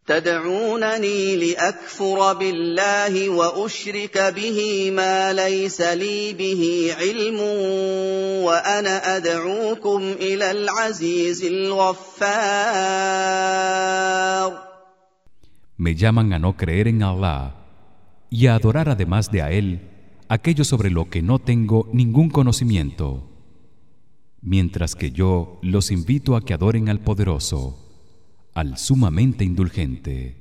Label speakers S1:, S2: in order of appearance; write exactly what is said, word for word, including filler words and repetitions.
S1: تدعونني لأكفر بالله وأشرك به ما ليس لي به علم وأنا أدعوكم إلى العزيز الغفار.
S2: Me llaman a no creer en Allah y a adorar además de a él aquello sobre lo que no tengo ningún conocimiento, mientras que yo los invito a que adoren al poderoso, al sumamente indulgente.